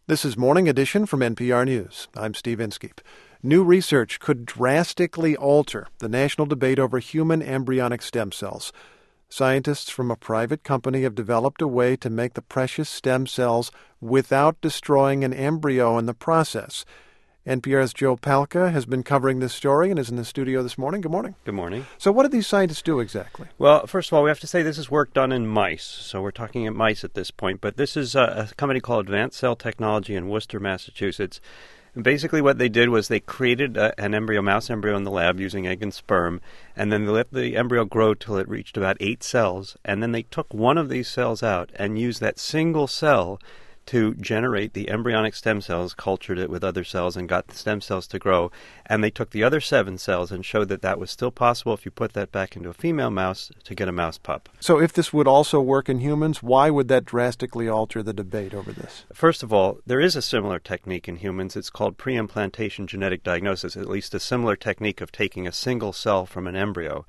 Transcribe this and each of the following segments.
This is Morning Edition from NPR News. I'm Steve Inskeep. New research could drastically alter the national debate over human embryonic stem cells. Scientists from a private company have developed a way to make the precious stem cells without destroying an embryo in the process. NPR's Joe Palca has been covering this story and is in the studio this morning. Good morning. Good morning. So what did these scientists do exactly? Well, first of all, we have to say this is work done in mice. So we're talking at mice at this point. But this is a company called Advanced Cell Technology in Worcester, Massachusetts. And basically what they did was they created an mouse embryo in the lab using egg and sperm, and then they let the embryo grow till it reached about 8 cells. And then they took one of these cells out and used that single cell to generate the embryonic stem cells, cultured it with other cells, and got the stem cells to grow. And they took the other 7 cells and showed that that was still possible if you put that back into a female mouse to get a mouse pup. So if this would also work in humans, why would that drastically alter the debate over this? First of all, there is a similar technique in humans. It's called pre-implantation genetic diagnosis, at least a similar technique of taking a single cell from an embryo.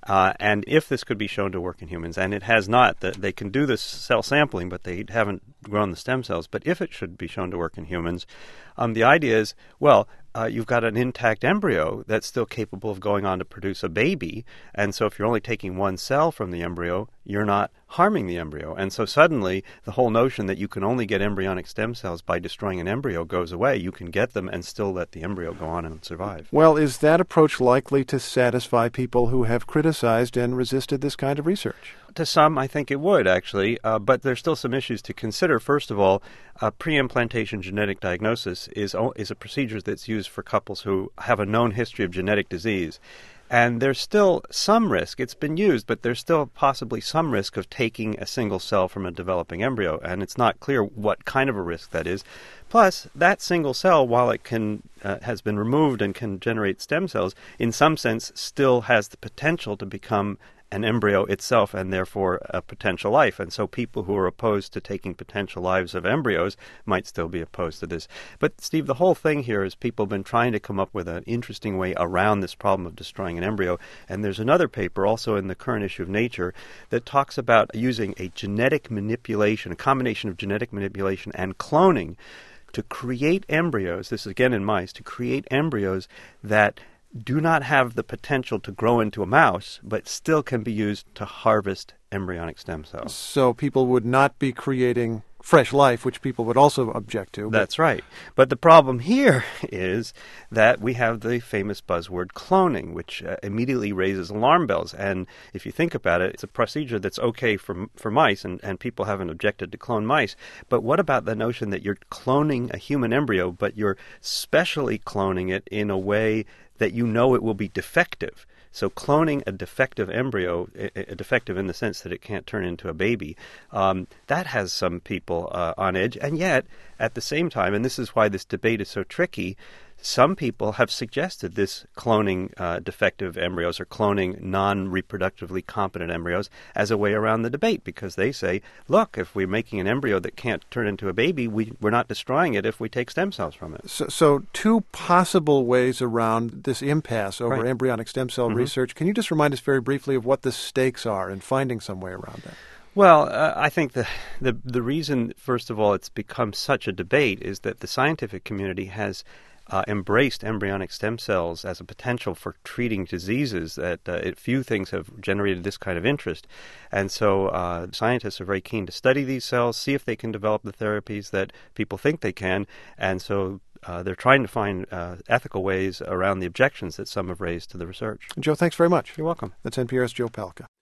And if this could be shown to work in humans, and it has not, they can do this cell sampling, but they haven't grown the stem cells. But if it should be shown to work in humans, the idea is, well, you've got an intact embryo that's still capable of going on to produce a baby. And so if you're only taking one cell from the embryo, you're not harming the embryo. And so suddenly the whole notion that you can only get embryonic stem cells by destroying an embryo goes away. You can get them and still let the embryo go on and survive. Well, is that approach likely to satisfy people who have criticized and resisted this kind of research? To some, I think it would, actually, but there's still some issues to consider. First of all, pre-implantation genetic diagnosis is a procedure that's used for couples who have a known history of genetic disease. And there's still some risk. It's been used, but there's still possibly some risk of taking a single cell from a developing embryo, and it's not clear what kind of a risk that is. Plus, that single cell, while it has been removed and can generate stem cells, in some sense still has the potential to become an embryo itself and therefore a potential life. And so people who are opposed to taking potential lives of embryos might still be opposed to this. But, Steve, the whole thing here is people have been trying to come up with an interesting way around this problem of destroying an embryo. And there's another paper also in the current issue of Nature that talks about using a genetic manipulation, a combination of genetic manipulation and cloning to create embryos, this is again in mice, to create embryos that do not have the potential to grow into a mouse, but still can be used to harvest embryonic stem cells. So people would not be creating fresh life, which people would also object to. That's right. But the problem here is that we have the famous buzzword cloning, which immediately raises alarm bells. And if you think about it, it's a procedure that's okay for mice, and people haven't objected to clone mice. But what about the notion that you're cloning a human embryo, but you're specially cloning it in a way that you know it will be defective? So cloning a defective embryo, defective in the sense that it can't turn into a baby, that has some people on edge. And yet, at the same time, and this is why this debate is so tricky, some people have suggested this cloning defective embryos or cloning non-reproductively competent embryos as a way around the debate, because they say, look, if we're making an embryo that can't turn into a baby, we're not destroying it if we take stem cells from it. So two possible ways around this impasse over embryonic stem cell research. Can you just remind us very briefly of what the stakes are in finding some way around that? Well, I think the reason, first of all, it's become such a debate is that the scientific community has embraced embryonic stem cells as a potential for treating diseases that few things have generated this kind of interest. And so scientists are very keen to study these cells, see if they can develop the therapies that people think they can. And so they're trying to find ethical ways around the objections that some have raised to the research. Joe, thanks very much. You're welcome. That's NPR's Joe Palca.